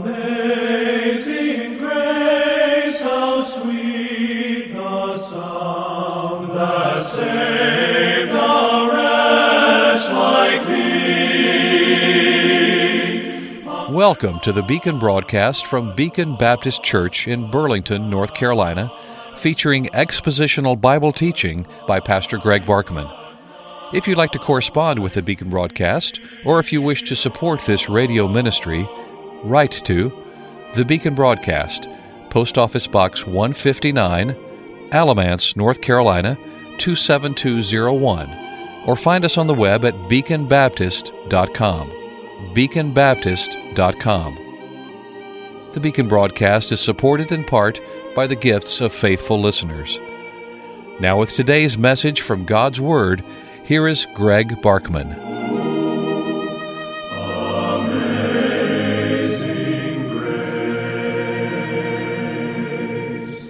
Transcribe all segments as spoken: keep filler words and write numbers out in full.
Amazing grace, how sweet the sound that saved a wretch like me. Welcome to the Beacon broadcast from Beacon Baptist Church in Burlington, North Carolina, featuring expositional Bible teaching by Pastor Greg Barkman. If you'd like to correspond with the Beacon broadcast, or if you wish to support this radio ministry, write to the Beacon Broadcast, Post Office Box one fifty-nine, Alamance, North Carolina, two seven two zero one, or find us on the web at beacon baptist dot com. beacon baptist dot com. The Beacon broadcast is supported in part by the gifts of faithful listeners. Now with today's message from God's Word, here is Greg Barkman. Amazing grace.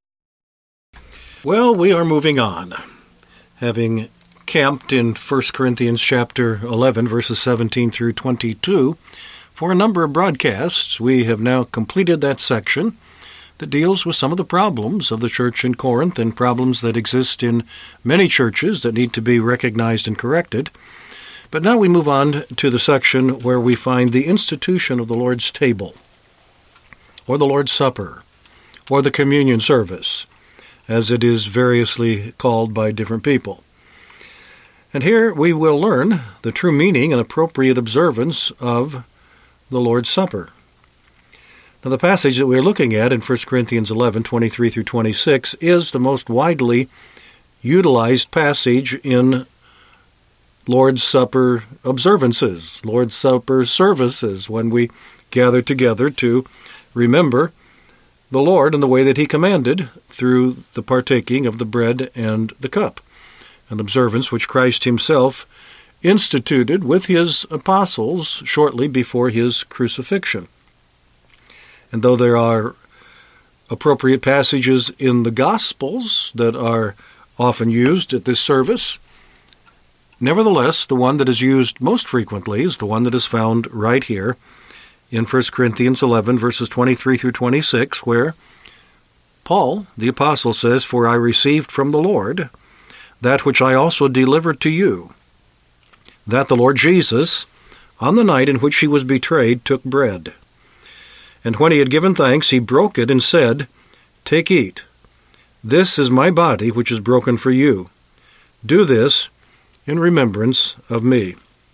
Well, we are moving on. Having camped in First Corinthians chapter eleven, verses seventeen through twenty-two, for a number of broadcasts, we have now completed that section that deals with some of the problems of the church in Corinth and problems that exist in many churches that need to be recognized and corrected. But now we move on to the section where we find the institution of the Lord's table, or the Lord's Supper, or the communion service, as it is variously called by different people. And here we will learn the true meaning and appropriate observance of the Lord's Supper. Now, the passage that we're looking at in First Corinthians eleven, twenty-three through twenty-six is the most widely utilized passage in Lord's Supper observances, Lord's Supper services, when we gather together to remember the Lord in the way that He commanded through the partaking of the bread and the cup, an observance which Christ Himself instituted with His apostles shortly before His crucifixion. And though there are appropriate passages in the Gospels that are often used at this service, nevertheless, the one that is used most frequently is the one that is found right here in First Corinthians eleven, verses twenty-three through twenty-six, where Paul, the apostle, says, "For I received from the Lord that which I also delivered to you, that the Lord Jesus, on the night in which He was betrayed, took bread. And when He had given thanks, He broke it and said, 'Take, eat. This is my body, which is broken for you. Do this in remembrance of me.'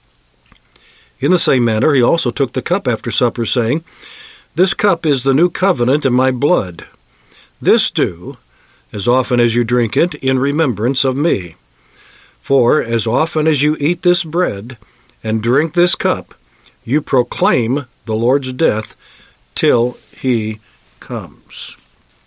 In the same manner, He also took the cup after supper, saying, 'This cup is the new covenant in my blood. This do, as often as you drink it, in remembrance of me. For as often as you eat this bread and drink this cup, you proclaim the Lord's death till He comes.'"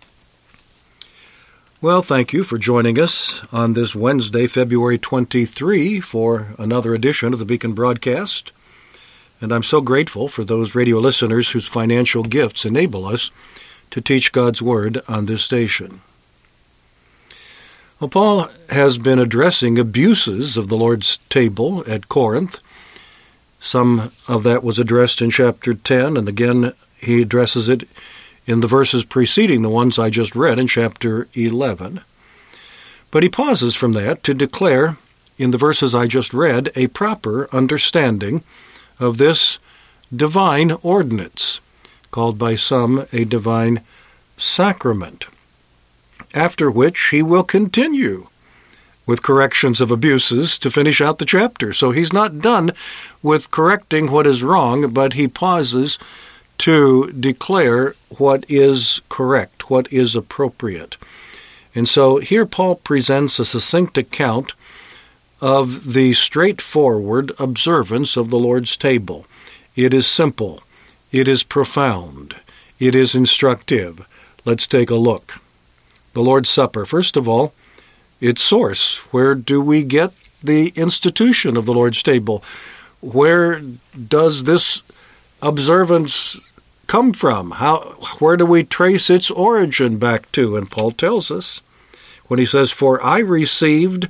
Well, thank you for joining us on this Wednesday, February twenty-third, for another edition of the Beacon broadcast. And I'm so grateful for those radio listeners whose financial gifts enable us to teach God's Word on this station. Well, Paul has been addressing abuses of the Lord's table at Corinth. Some of that was addressed in chapter ten, and again he addresses it in the verses preceding the ones I just read in chapter eleven. But he pauses from that to declare, in the verses I just read, a proper understanding of this divine ordinance, called by some a divine sacrament, after which he will continue with corrections of abuses to finish out the chapter. So he's not done with correcting what is wrong, but he pauses to declare what is correct, what is appropriate. And so here Paul presents a succinct account of the straightforward observance of the Lord's table. It is simple. It is profound. It is instructive. Let's take a look. The Lord's Supper. First of all, its source. Where do we get the institution of the Lord's table? Where does this observance come from? How, where do we trace its origin back to? And Paul tells us when he says, "For I received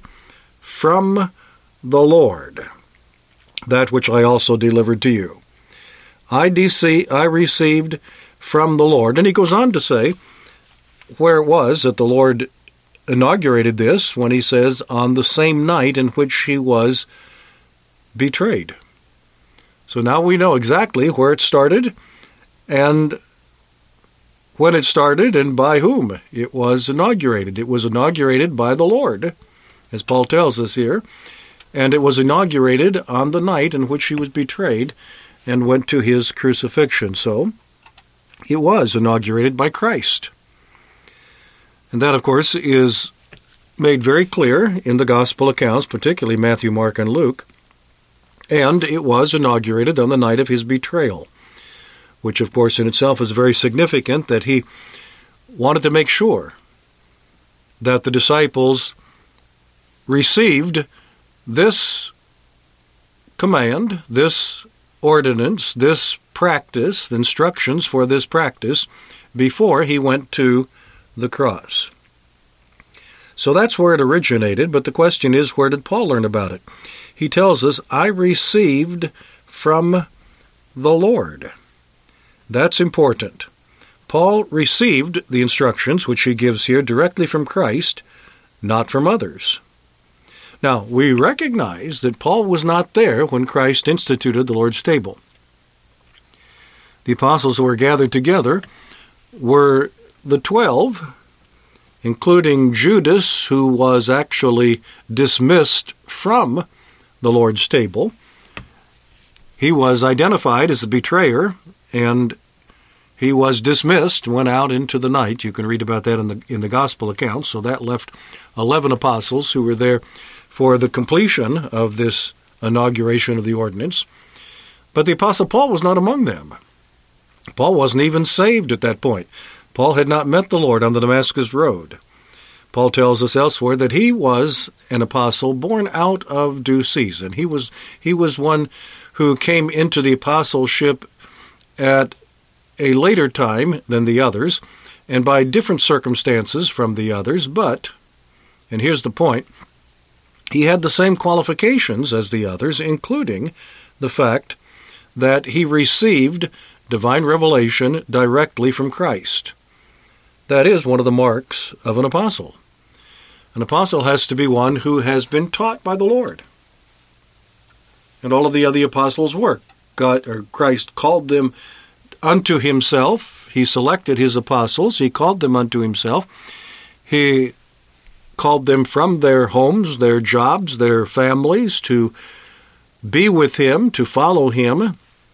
from the Lord that which I also delivered to you." I, dece- I received from the Lord. And he goes on to say where it was that the Lord inaugurated this when he says, on the same night in which he was betrayed. So now we know exactly where it started and when it started and by whom it was inaugurated. It was inaugurated by the Lord, as Paul tells us here, and it was inaugurated on the night in which he was betrayed and went to his crucifixion. So it was inaugurated by Christ. And that, of course, is made very clear in the gospel accounts, particularly Matthew, Mark, and Luke. And it was inaugurated on the night of his betrayal, which, of course, in itself is very significant that he wanted to make sure that the disciples received this command, this ordinance, this practice, the instructions for this practice, before he went to the cross. So that's where it originated, but the question is, where did Paul learn about it? He tells us, I received from the Lord. That's important. Paul received the instructions, which he gives here, directly from Christ, not from others. Now, we recognize that Paul was not there when Christ instituted the Lord's table. The apostles who were gathered together were the twelve, including Judas, who was actually dismissed from the Lord's table. He was identified as the betrayer, and he was dismissed, went out into the night. You can read about that in the in the gospel accounts. So that left eleven apostles who were there for the completion of this inauguration of the ordinance. But the Apostle Paul was not among them. Paul wasn't even saved at that point. Paul had not met the Lord on the Damascus Road. Paul tells us elsewhere that he was an apostle born out of due season. He was he was one who came into the apostleship at a later time than the others, and by different circumstances from the others, but, and here's the point, he had the same qualifications as the others, including the fact that he received divine revelation directly from Christ. That is one of the marks of an apostle. An apostle has to be one who has been taught by the Lord. And all of the other apostles were. God, or Christ called them unto himself. He selected his apostles. He called them unto himself. He called them from their homes, their jobs, their families, to be with him, to follow him,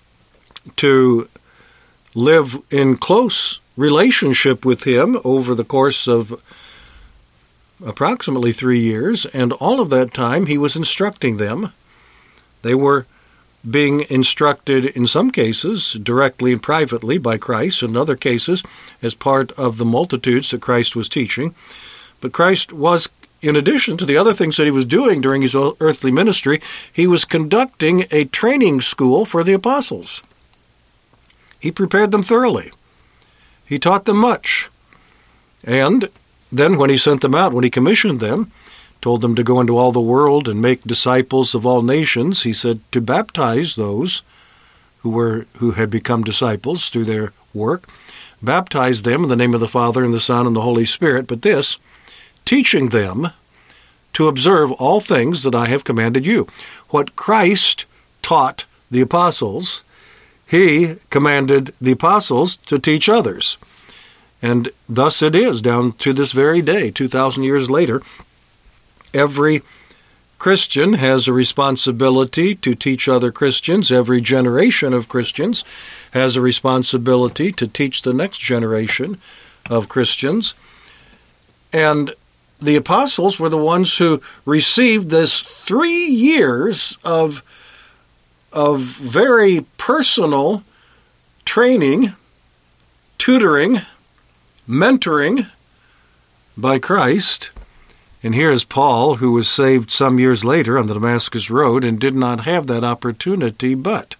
to live in close relationship with him over the course of approximately three years, and all of that time he was instructing them. They were being instructed in some cases directly and privately by Christ, in other cases as part of the multitudes that Christ was teaching. But Christ was, in addition to the other things that he was doing during his earthly ministry, he was conducting a training school for the apostles. He prepared them thoroughly. He taught them much. And then when he sent them out, when he commissioned them, told them to go into all the world and make disciples of all nations, he said to baptize those who were who had become disciples through their work, baptize them in the name of the Father and the Son and the Holy Spirit, but this, teaching them to observe all things that I have commanded you. What Christ taught the apostles, he commanded the apostles to teach others. And thus it is down to this very day, two thousand years later. Every Christian has a responsibility to teach other Christians. Every generation of Christians has a responsibility to teach the next generation of Christians. And the apostles were the ones who received this three years of, of very personal training, tutoring, mentoring by Christ. And here is Paul, who was saved some years later on the Damascus Road and did not have that opportunity, but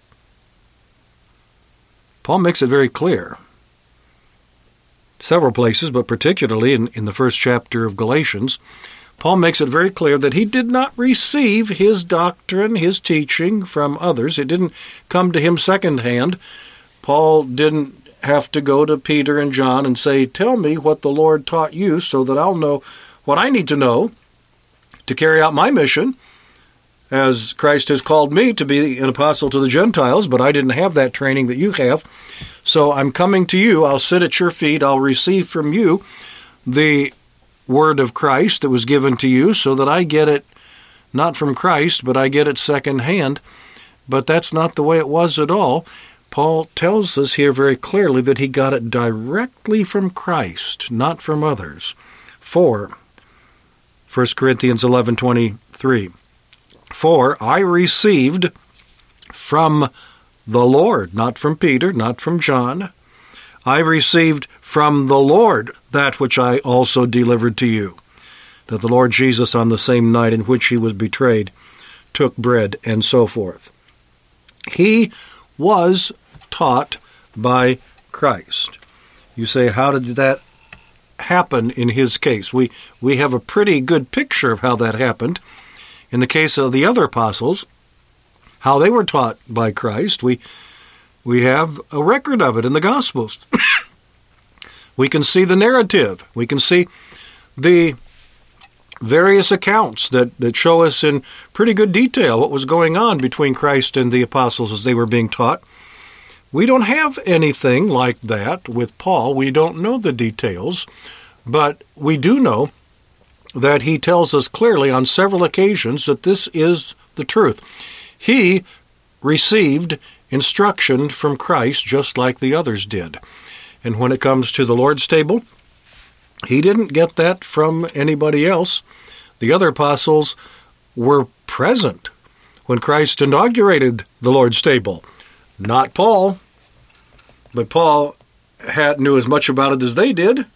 Paul makes it very clear. Several places, but particularly in, in the first chapter of Galatians, Paul makes it very clear that he did not receive his doctrine, his teaching from others. It didn't come to him secondhand. Paul didn't have to go to Peter and John and say, tell me what the Lord taught you so that I'll know what I need to know to carry out my mission, as Christ has called me to be an apostle to the Gentiles, but I didn't have that training that you have. So I'm coming to you. I'll sit at your feet. I'll receive from you the word of Christ that was given to you so that I get it not from Christ, but I get it secondhand. But that's not the way it was at all. Paul tells us here very clearly that he got it directly from Christ, not from others. For, First Corinthians eleven twenty-three, for I received from the Lord, not from Peter, not from John, I received from the Lord that which I also delivered to you, that the Lord Jesus on the same night in which he was betrayed took bread, and so forth. He was taught by Christ. You say, how did that happen in his case? We, we have a pretty good picture of how that happened. In the case of the other apostles, how they were taught by Christ, we we have a record of it in the Gospels. We can see the narrative. We can see the various accounts that, that show us in pretty good detail what was going on between Christ and the apostles as they were being taught. We don't have anything like that with Paul. We don't know the details, but we do know that he tells us clearly on several occasions that this is the truth. He received instruction from Christ just like the others did. And when it comes to the Lord's table, he didn't get that from anybody else. The other apostles were present when Christ inaugurated the Lord's table. Not Paul, but Paul had knew as much about it as they did.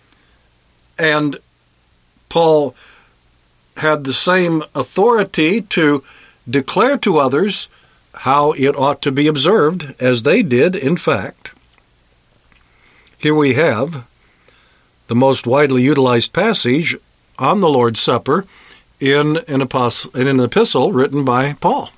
And Paul had the same authority to declare to others how it ought to be observed as they did, in fact. Here we have the most widely utilized passage on the Lord's Supper in an, apostle, in an epistle written by Paul.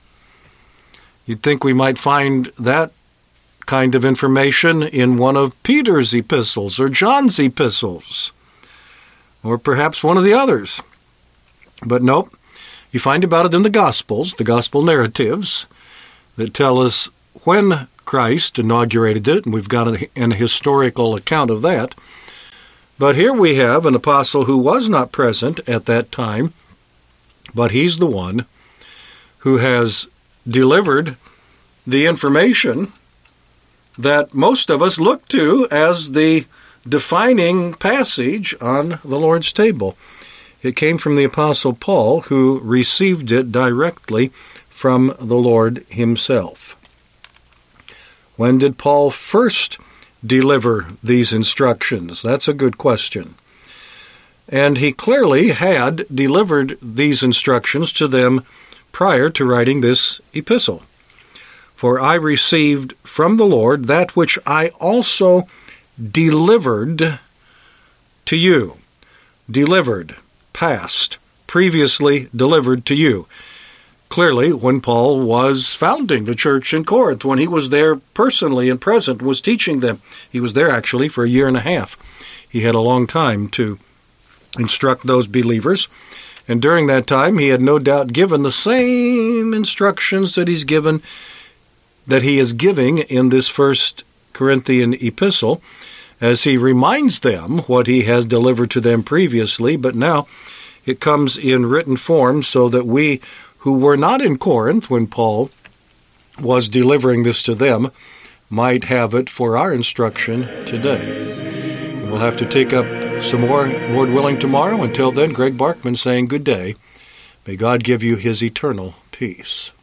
You'd think we might find that kind of information in one of Peter's epistles or John's epistles, or perhaps one of the others. But nope, you find about it in the Gospels, the Gospel narratives, that tell us when Christ inaugurated it, and we've got a, an historical account of that. But here we have an apostle who was not present at that time, but he's the one who has delivered the information that most of us look to as the defining passage on the Lord's table. It came from the Apostle Paul, who received it directly from the Lord himself. When did Paul first deliver these instructions? That's a good question. And he clearly had delivered these instructions to them prior to writing this epistle. For I received from the Lord that which I also delivered to you. Delivered, past, previously delivered to you. Clearly, when Paul was founding the church in Corinth, when he was there personally and present, was teaching them. He was there actually for a year and a half. He had a long time to instruct those believers. And during that time, he had no doubt given the same instructions that he's given, that he is giving in this first Corinthian epistle, as he reminds them what he has delivered to them previously, but now it comes in written form so that we who were not in Corinth when Paul was delivering this to them might have it for our instruction today. And we'll have to take up some more, Lord willing, tomorrow. Until then, Greg Barkman saying good day. May God give you his eternal peace.